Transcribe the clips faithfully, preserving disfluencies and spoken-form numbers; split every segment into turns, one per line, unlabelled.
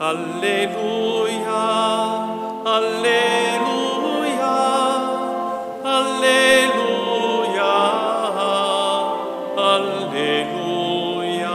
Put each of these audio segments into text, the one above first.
Alleluia, alleluia, alleluia, alleluia,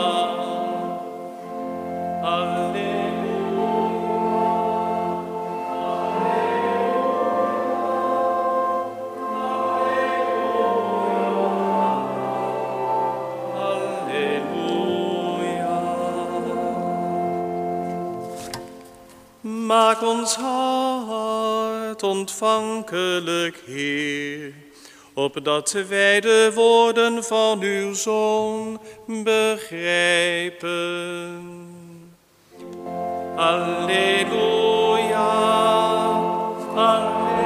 Maak ons hart ontvankelijk, Heer, opdat wij de woorden van uw Zoon begrijpen. Alleluia, alleluia,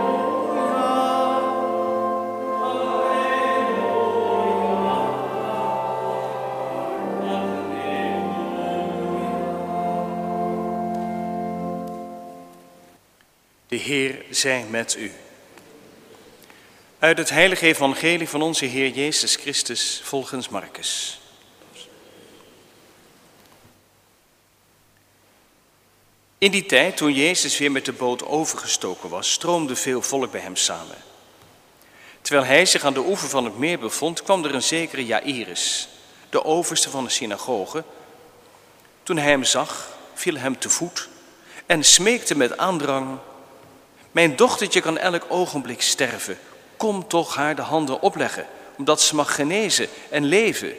De Heer zij met u. Uit het heilige evangelie van onze Heer Jezus Christus volgens Marcus. In die tijd, toen Jezus weer met de boot overgestoken was, stroomde veel volk bij hem samen. Terwijl hij zich aan de oever van het meer bevond, kwam er een zekere Jaïrus, de overste van de synagoge. Toen hij hem zag, viel hem te voet en smeekte met aandrang: mijn dochtertje kan elk ogenblik sterven. Kom toch haar de handen opleggen, omdat ze mag genezen en leven.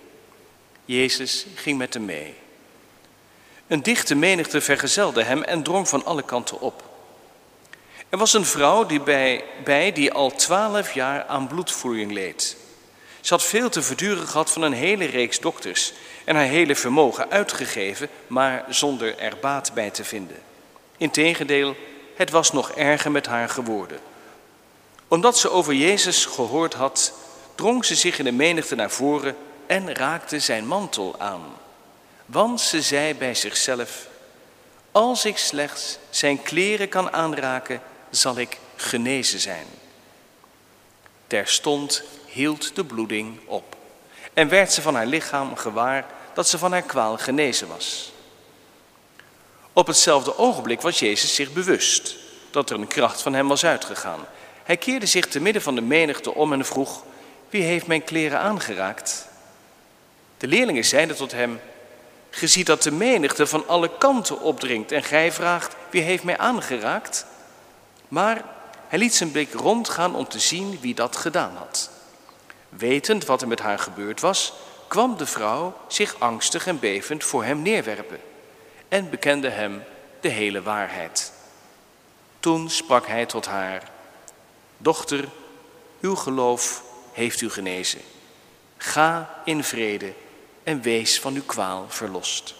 Jezus ging met hem mee. Een dichte menigte vergezelde hem en drong van alle kanten op. Er was een vrouw die bij, bij die al twaalf jaar aan bloedvloeiing leed. Ze had veel te verduren gehad van een hele reeks dokters en haar hele vermogen uitgegeven, maar zonder er baat bij te vinden. Integendeel, het was nog erger met haar geworden. Omdat ze over Jezus gehoord had, drong ze zich in de menigte naar voren en raakte zijn mantel aan. Want ze zei bij zichzelf: als ik slechts zijn kleren kan aanraken, zal ik genezen zijn. Terstond hield de bloeding op en werd ze van haar lichaam gewaar dat ze van haar kwaal genezen was. Op hetzelfde ogenblik was Jezus zich bewust dat er een kracht van hem was uitgegaan. Hij keerde zich te midden van de menigte om en vroeg: wie heeft mijn kleren aangeraakt? De leerlingen zeiden tot hem: ge ziet dat de menigte van alle kanten opdringt en gij vraagt: wie heeft mij aangeraakt? Maar hij liet zijn blik rondgaan om te zien wie dat gedaan had. Wetend wat er met haar gebeurd was, kwam de vrouw zich angstig en bevend voor hem neerwerpen en bekende hem de hele waarheid. Toen sprak hij tot haar: dochter, uw geloof heeft u genezen. Ga in vrede en wees van uw kwaal verlost.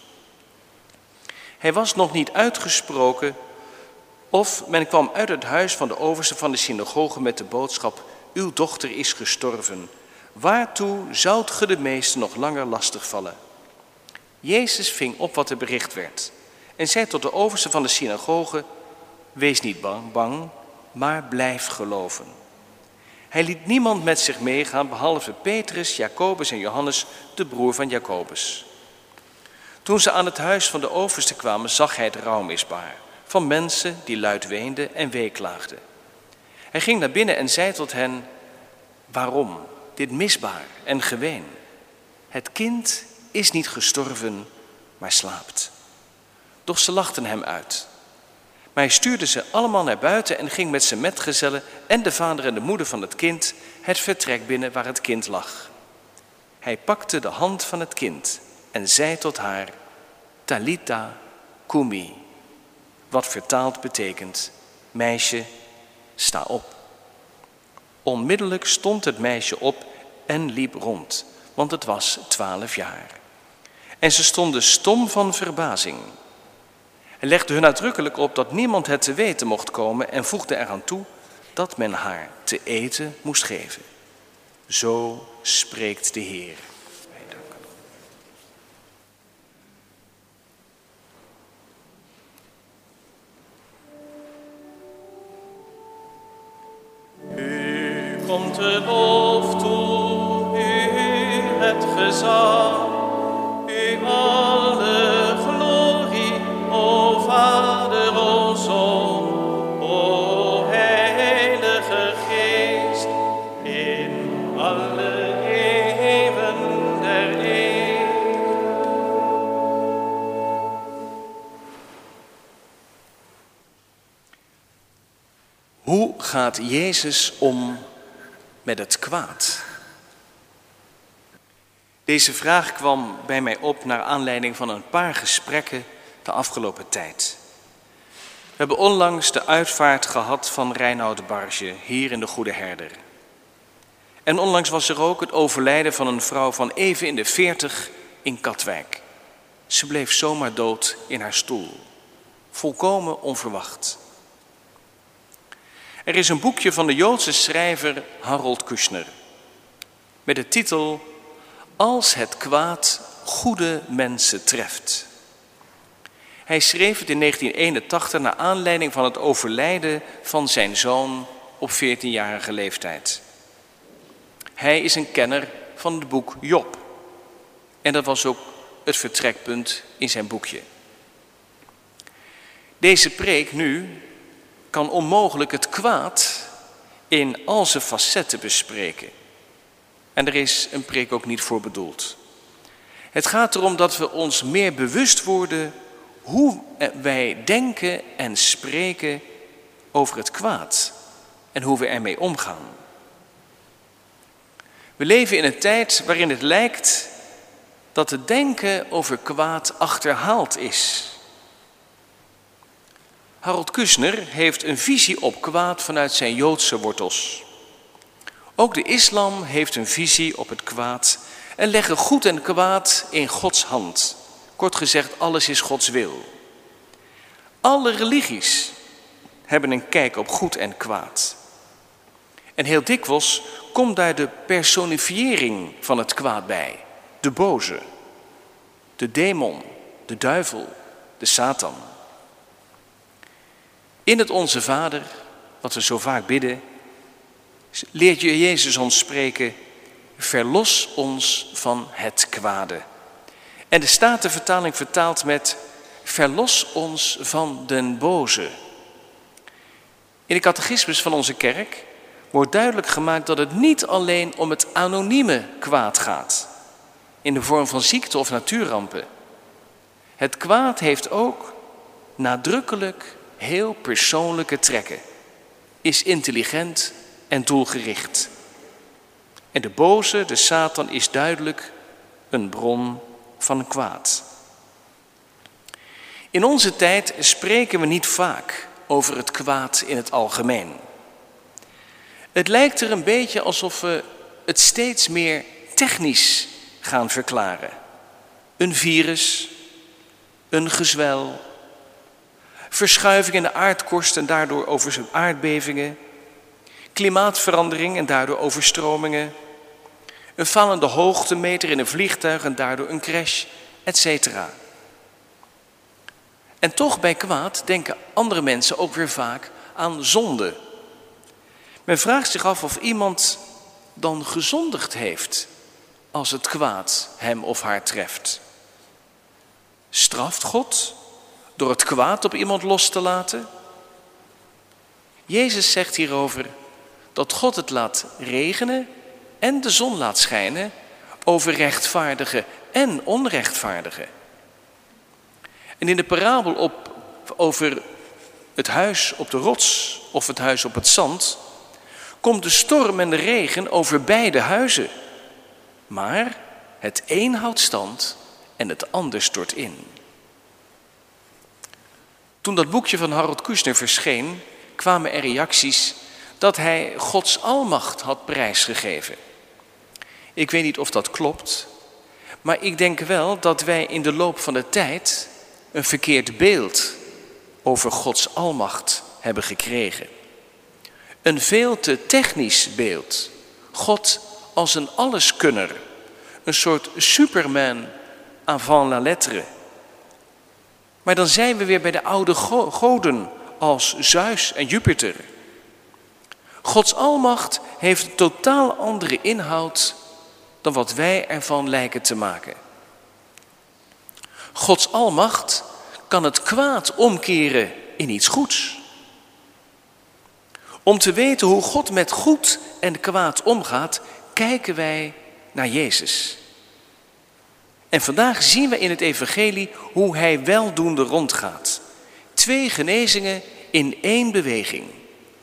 Hij was nog niet uitgesproken of men kwam uit het huis van de overste van de synagoge met de boodschap: uw dochter is gestorven. Waartoe zoudt ge de meesten nog langer lastigvallen? Jezus ving op wat er bericht werd en zei tot de overste van de synagoge: wees niet bang, bang, maar blijf geloven. Hij liet niemand met zich meegaan behalve Petrus, Jacobus en Johannes, de broer van Jacobus. Toen ze aan het huis van de overste kwamen, zag hij het rouwmisbaar van mensen die luid weenden en weeklaagden. Hij ging naar binnen en zei tot hen: waarom dit misbaar en geween? Het kind is niet gestorven, maar slaapt. Doch ze lachten hem uit. Maar hij stuurde ze allemaal naar buiten en ging met zijn metgezellen en de vader en de moeder van het kind het vertrek binnen waar het kind lag. Hij pakte de hand van het kind en zei tot haar: Talita cumi, wat vertaald betekent: meisje, sta op. Onmiddellijk stond het meisje op en liep rond, want het was twaalf jaar. En ze stonden stom van verbazing. Hij legde hun uitdrukkelijk op dat niemand het te weten mocht komen en voegde eraan toe dat men haar te eten moest geven. Zo spreekt de Heer.
U komt de lof toe, u het gezag, u alle glorie.
Hoe gaat Jezus om met het kwaad? Deze vraag kwam bij mij op naar aanleiding van een paar gesprekken de afgelopen tijd. We hebben onlangs de uitvaart gehad van Reinoud Barge, hier in de Goede Herder. En onlangs was er ook het overlijden van een vrouw van even in de veertig in Katwijk. Ze bleef zomaar dood in haar stoel. Volkomen onverwacht. Er is een boekje van de Joodse schrijver Harold Kushner. Met de titel Als het kwaad goede mensen treft. Hij schreef het in negentien eenentachtig naar aanleiding van het overlijden van zijn zoon op veertienjarige leeftijd. Hij is een kenner van het boek Job. En dat was ook het vertrekpunt in zijn boekje. Deze preek nu kan onmogelijk het kwaad in al zijn facetten bespreken. En er is een preek ook niet voor bedoeld. Het gaat erom dat we ons meer bewust worden hoe wij denken en spreken over het kwaad en hoe we ermee omgaan. We leven in een tijd waarin het lijkt dat het denken over kwaad achterhaald is. Harold Kushner heeft een visie op kwaad vanuit zijn Joodse wortels. Ook de islam heeft een visie op het kwaad en leggen goed en kwaad in Gods hand. Kort gezegd, alles is Gods wil. Alle religies hebben een kijk op goed en kwaad. En heel dikwijls komt daar de personifiëring van het kwaad bij. De boze, de demon, de duivel, de Satan. In het Onze Vader, wat we zo vaak bidden, leert Jezus ons spreken, verlos ons van het kwade. En de Statenvertaling vertaalt met, verlos ons van den boze. In de catechismus van onze kerk wordt duidelijk gemaakt dat het niet alleen om het anonieme kwaad gaat, in de vorm van ziekte of natuurrampen. Het kwaad heeft ook nadrukkelijk heel persoonlijke trekken, is intelligent en doelgericht. En de boze, de Satan, is duidelijk een bron van kwaad. In onze tijd spreken we niet vaak over het kwaad in het algemeen. Het lijkt er een beetje alsof we het steeds meer technisch gaan verklaren. Een virus, een gezwel, verschuiving in de aardkorst en daardoor over aardbevingen, klimaatverandering en daardoor overstromingen, een vallende hoogtemeter in een vliegtuig en daardoor een crash, et cetera. En toch bij kwaad denken andere mensen ook weer vaak aan zonde. Men vraagt zich af of iemand dan gezondigd heeft als het kwaad hem of haar treft. Straft God door het kwaad op iemand los te laten? Jezus zegt hierover dat God het laat regenen en de zon laat schijnen over rechtvaardigen en onrechtvaardigen. En in de parabel op, over het huis op de rots of het huis op het zand komt de storm en de regen over beide huizen. Maar het een houdt stand en het ander stort in. Toen dat boekje van Harold Kushner verscheen, kwamen er reacties dat hij Gods almacht had prijsgegeven. Ik weet niet of dat klopt, maar ik denk wel dat wij in de loop van de tijd een verkeerd beeld over Gods almacht hebben gekregen. Een veel te technisch beeld. God als een alleskunner, een soort Superman avant la lettre. Maar dan zijn we weer bij de oude go- goden als Zeus en Jupiter. Gods almacht heeft een totaal andere inhoud dan wat wij ervan lijken te maken. Gods almacht kan het kwaad omkeren in iets goeds. Om te weten hoe God met goed en kwaad omgaat, kijken wij naar Jezus. En vandaag zien we in het evangelie hoe hij weldoende rondgaat. Twee genezingen in één beweging.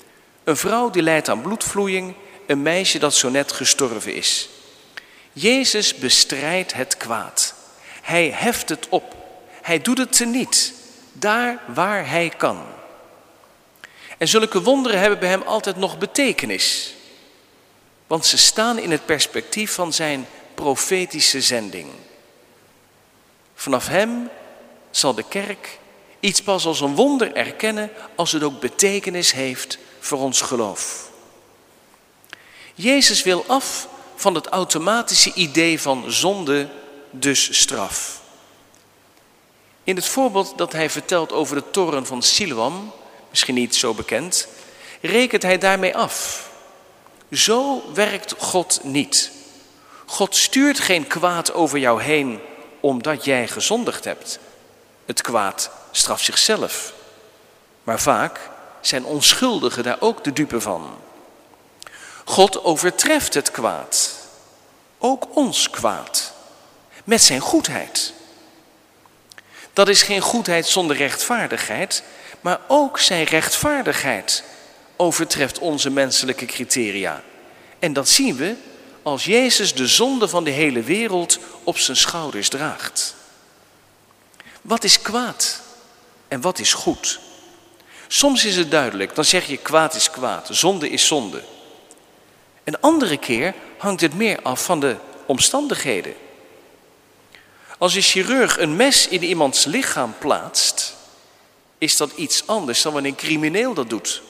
Een vrouw die lijdt aan bloedvloeiing, een meisje dat zo net gestorven is. Jezus bestrijdt het kwaad. Hij heft het op. Hij doet het teniet, daar waar hij kan. En zulke wonderen hebben bij hem altijd nog betekenis. Want ze staan in het perspectief van zijn profetische zending. Vanaf hem zal de kerk iets pas als een wonder erkennen als het ook betekenis heeft voor ons geloof. Jezus wil af van het automatische idee van zonde, dus straf. In het voorbeeld dat hij vertelt over de toren van Siloam, misschien niet zo bekend, rekent hij daarmee af. Zo werkt God niet. God stuurt geen kwaad over jou heen omdat jij gezondigd hebt. Het kwaad straft zichzelf. Maar vaak zijn onschuldigen daar ook de dupe van. God overtreft het kwaad, ook ons kwaad, met zijn goedheid. Dat is geen goedheid zonder rechtvaardigheid, maar ook zijn rechtvaardigheid overtreft onze menselijke criteria. En dat zien we als Jezus de zonde van de hele wereld op zijn schouders draagt. Wat is kwaad en wat is goed? Soms is het duidelijk, dan zeg je kwaad is kwaad, zonde is zonde. Een andere keer hangt het meer af van de omstandigheden. Als een chirurg een mes in iemands lichaam plaatst, is dat iets anders dan wanneer een crimineel dat doet.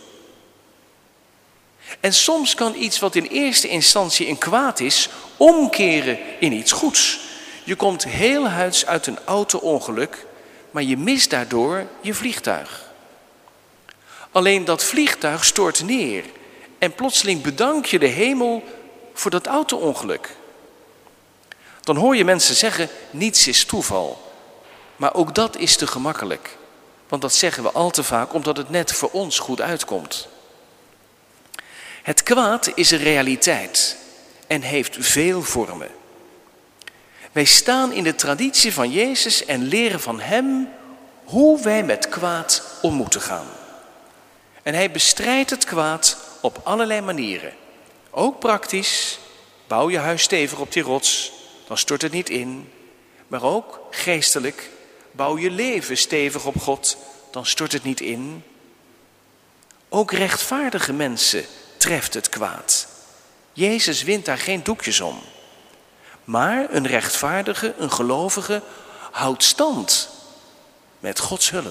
En soms kan iets wat in eerste instantie een kwaad is, omkeren in iets goeds. Je komt heel huids uit een auto-ongeluk, maar je mist daardoor je vliegtuig. Alleen dat vliegtuig stort neer en plotseling bedank je de hemel voor dat auto-ongeluk. Dan hoor je mensen zeggen, niets is toeval. Maar ook dat is te gemakkelijk. Want dat zeggen we al te vaak omdat het net voor ons goed uitkomt. Het kwaad is een realiteit en heeft veel vormen. Wij staan in de traditie van Jezus en leren van hem hoe wij met kwaad om moeten gaan. En hij bestrijdt het kwaad op allerlei manieren. Ook praktisch, bouw je huis stevig op die rots, dan stort het niet in. Maar ook geestelijk, bouw je leven stevig op God, dan stort het niet in. Ook rechtvaardige mensen treft het kwaad. Jezus wint daar geen doekjes om. Maar een rechtvaardige, een gelovige, houdt stand met Gods hulp.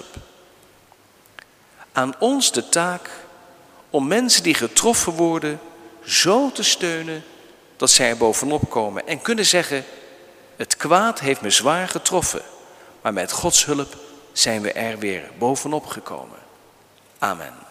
Aan ons de taak om mensen die getroffen worden zo te steunen dat zij er bovenop komen en kunnen zeggen, het kwaad heeft me zwaar getroffen, maar met Gods hulp zijn we er weer bovenop gekomen. Amen.